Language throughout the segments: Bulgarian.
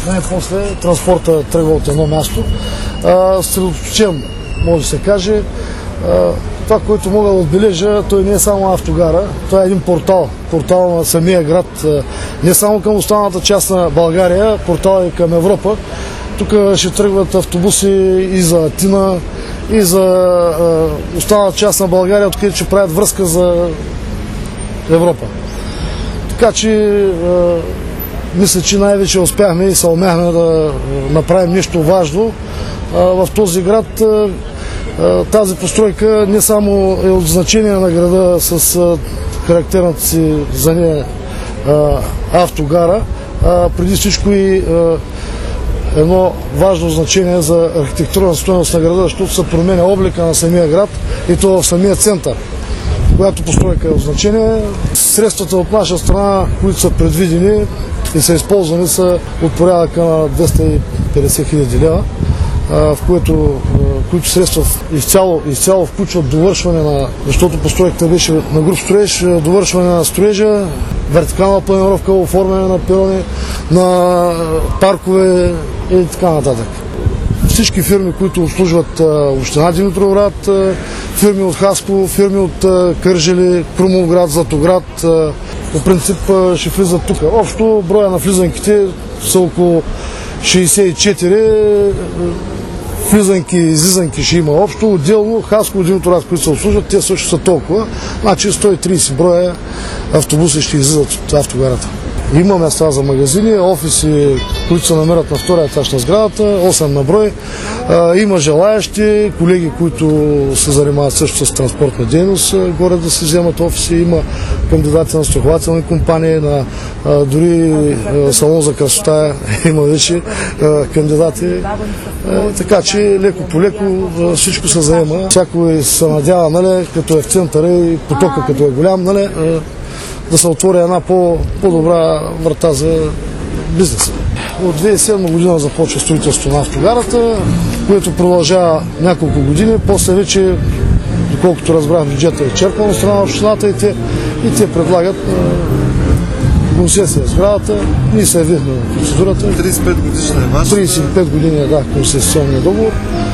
Най-после транспорта тръгва от едно място. Средоточен, може да се каже. Това, което мога да отбележа, той не е само автогара, той е един портал на самия град, не само към останалата част на България, портал и към Европа. Тук ще тръгват автобуси и за Атина, и за останалата част на България, откъдето ще правят връзка за Европа. Така че мисля, че най-вече успяхме и съумяхме да направим нещо важно в този град. Тази постройка не само е от значение на града с характерната си за нея автогара, преди всичко и едно важно значение за архитектурна стойност на града, защото се променя облика на самия град и то в самия център, която постройка е от значение. Средствата от наша страна, които са предвидени и са използвани, са от порядъка на 250 хиляди лева, в които средства изцяло включват довършване на, защото постройката беше на груб строеж, довършване на строежа, вертикална планировка, оформяне на перони, на паркове и така нататък. Всички фирми, които обслужват община Димитровград, фирми от Хасково, фирми от Кърджали, Крумовград, Златоград, по принцип ще влизат тук. Общо броя на влизанките са около 64, влизанки и излизанки ще има общо. Отделно Хасково, Димитровград, които се обслужват, те също са толкова. Значи 130 броя автобуси ще излизат от автогарата. Има места за магазини, офиси, които се намират на втория етаж на сградата, 8 на брой. Има желаящи, колеги, които се занимават също с транспортна дейност, горе да си вземат офиси. Има кандидати на страхователни компании, на дори салон за красота има вече кандидати. Така че леко по леко всичко се заема. Всяко се надява, нали, като е в центъра и потока като е голям, нали, да се отвори една по-добра врата за бизнеса. От 2007 година започва строителството на автогарата, което продължава няколко години. После вече, доколкото разбрах, бюджета е черпан от страна на общината и те предлагат концесия сградата. Ние се явихме на процедурата. 35 годишна е ваша? 35 години е, да, концесионния договор,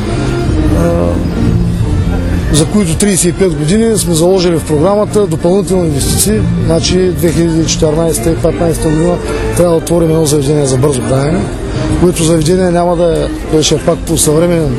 за които 35 години сме заложили в програмата допълнителни инвестиции. Значи 2014 и 2015 година трябва да отворим едно заведение за бързо хранене, което заведение няма да е, ще пак по съвременен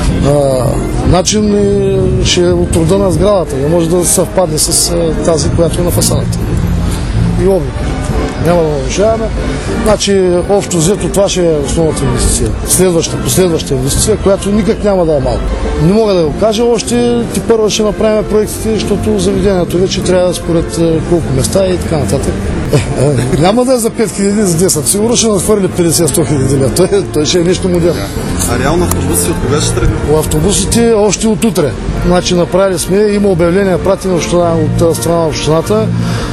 начин и ще е от рода на сградата, не може да съвпадне с тази, която е на фасадата и облика. Няма да нарушаваме. Значи, общо взето, това ще е основната инвестиция. Последваща инвестиция, която никак няма да е малко. Не мога да го кажа, още първо ще направим проектите, защото заведението вече трябва според колко места и така нататък. Няма да е за 5 хиляди, за 10. Сигурно ще надхвърли 50-100 хиляди лева. Той ще е нещо модерно. А реално автобусите от кога ще тръгнат? Автобусите още от утре. Значи направили сме, има обявления пратени от страна на общината,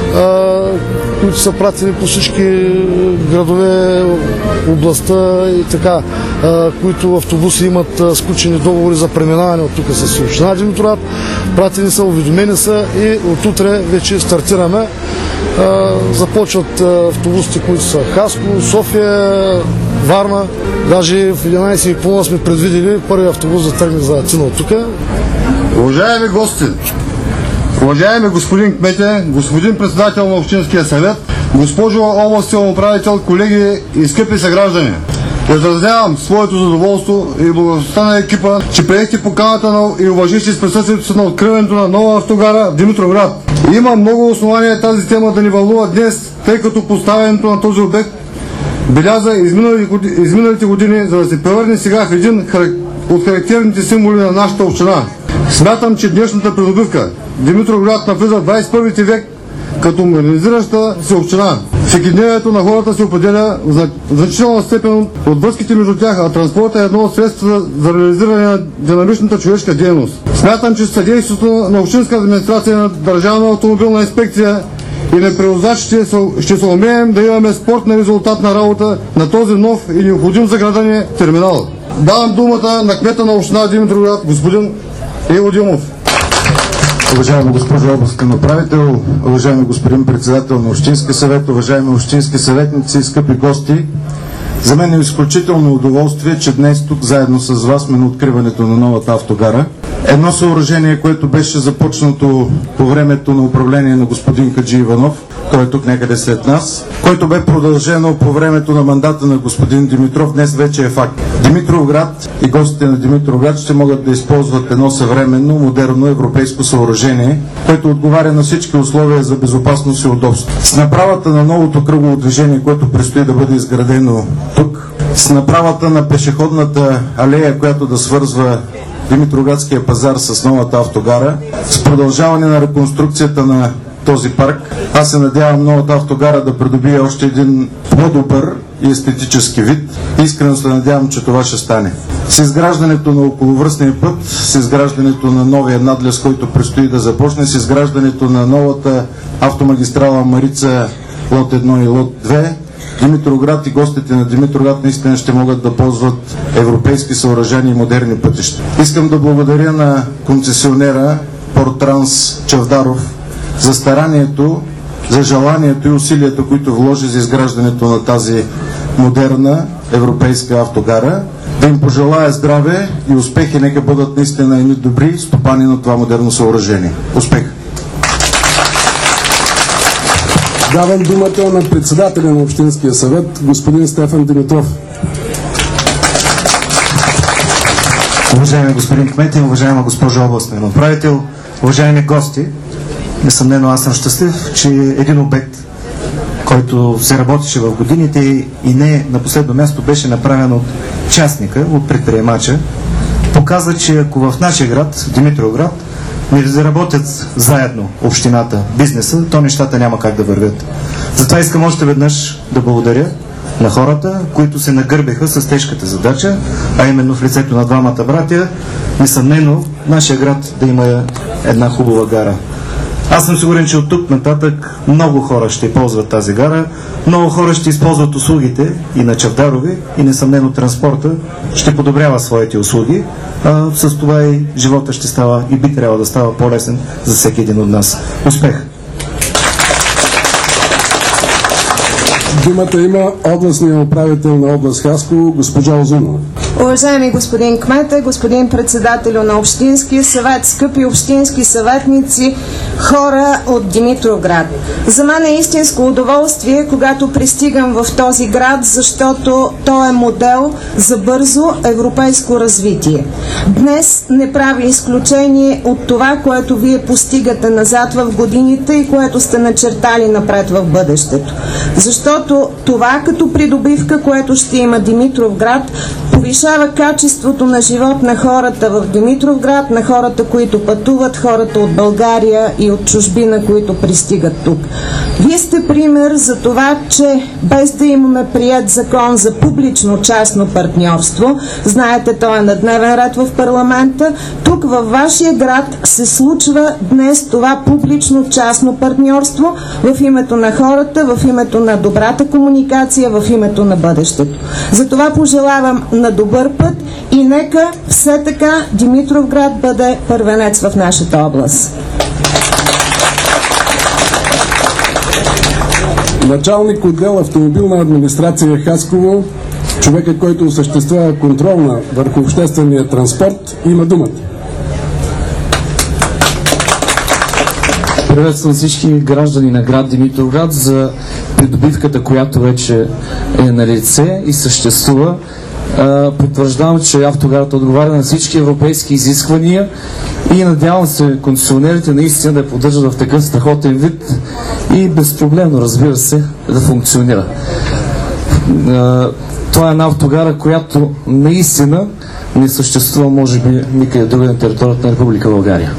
които са пратени по всички градове, областта и така, които автобуси имат сключени договори за преминаване от тук с община Димитровград. Пратени са, уведомени са и от утре вече стартираме. Започват автобусите, които са Хасково, София, Варна. Даже в 11:30 сме предвидели първи автобус да тръгне за Атина от тук. Уважаеми гости, уважаеми господин кмете, господин председател на Общинския съвет, госпожо областен управител, колеги и скъпи съграждани, изразявам своето задоволство и благодарността на екипа, че приехте поканата и уважихте с присъствието си на откриването на нова автогара в Димитровград. Има много основания тази тема да ни вълнува днес, тъй като поставянето на този обект беляза изминалите години, за да се превърне сега в един от характерните символи на нашата община. Смятам, че днешната придобивка Димитровград навлиза в 21 век като модернизираща се община. Всекидневието на хората се определя в значителна степен от връзките между тях, а транспортът е едно от средствата за реализиране на динамичната човешка дейност. Смятам, че съдействието на общинска администрация, на Държавна автомобилна инспекция и на превозвачите ще се умеем да имаме спортна резултатна работа на този нов и необходим за града ни терминал. Давам думата на кмета на община Димитровград, господин Иво Димов. Уважаема госпожо областен управител, уважаеми господин председател на Общински съвет, уважаеми общински съветници и скъпи гости, За мен е изключително удоволствие, че днес тук заедно с вас сме на откриването на новата автогара. Едно съоръжение, което беше започнато по времето на управление на господин Хаджи Иванов, той е тук някъде след нас, който бе продължено по времето на мандата на господин Димитров, днес вече е факт. Димитровград и гостите на Димитровград ще могат да използват едно съвременно, модерно европейско съоръжение, което отговаря на всички условия за безопасност и удобство. С направата на новото кръгово движение, което предстои да бъде изградено тук, с направата на пешеходната алея, която да свързва Димитровградския пазар с новата автогара, с продължаване на реконструкцията на този парк, аз се надявам новата автогара да придобие още един по-добър и естетически вид. Искрено се надявам, че това ще стане. С изграждането на околовръстния път, с изграждането на новия надлез, който предстои да започне, с изграждането на новата автомагистрала Марица лот 1 и лот 2, Димитровград и гостите на Димитровград наистина ще могат да ползват европейски съоръжения и модерни пътища. Искам да благодаря на концесионера Портранс Чавдаров за старанието, за желанието и усилията, които вложи за изграждането на тази модерна европейска автогара. Да им пожелая здраве и успехи, нека бъдат наистина едни добри стопани на това модерно съоръжение. Успех! Давам думата на председателя на Общинския съвет, господин Стефан Димитров. Уважаеми господин кмет, уважаема госпожо областен управител, уважаеми гости, несъмнено аз съм щастлив, че един обект, който се работеше в годините и не на последно място беше направен от частника, от предприемача, показва, че ако в нашия град, Димитровград, не заработят заедно общината, бизнеса, то нещата няма как да вървят. Затова искам още веднъж да благодаря на хората, които се нагърбеха с тежката задача, а именно в лицето на двамата братя, несъмнено нашия град да има една хубава гара. Аз съм сигурен, че от тук нататък много хора ще ползват тази гара, много хора ще използват услугите и на Чавдарови и несъмнено транспорта ще подобрява своите услуги, а с това и живота ще става и би трябвало да става по-лесен за всеки един от нас. Успех! Думата има областният управител на област Хасково, госпожа Озунова. Уважаеми господин кмете, господин председателю на Общинския съвет, скъпи общински съветници, хора от Димитровград. За мен е истинско удоволствие, когато пристигам в този град, защото той е модел за бързо европейско развитие. Днес не прави изключение от това, което вие постигате назад в годините и което сте начертали напред в бъдещето. Защото това като придобивка, което ще има Димитровград, повишава качеството на живот на хората в Димитровград, на хората, които пътуват, хората от България и от чужбина, които пристигат тук. Вие сте пример за това, че без да имаме приет закон за публично-частно партньорство, знаете, той е на дневен ред в парламента, тук във вашия град се случва днес това публично-частно партньорство в името на хората, в името на добрата комуникация, в името на бъдещето. Затова пожелавам на добър път и нека все така Димитровград бъде първенец в нашата област. Началник отдел автомобилна администрация Хасково, човекът, който осъществява контрол върху обществения транспорт, има думата. Приветствам всички граждани на град Димитровград за придобивката, която вече е на лице и съществува. Потвърждавам, че автогарата отговаря на всички европейски изисквания и надявам се концесионерите наистина да я поддържат в такъв страхотен вид и безпроблемно, разбира се, да функционира. Това е една автогара, която наистина не съществува, може би, никъде друга на територията на Република България.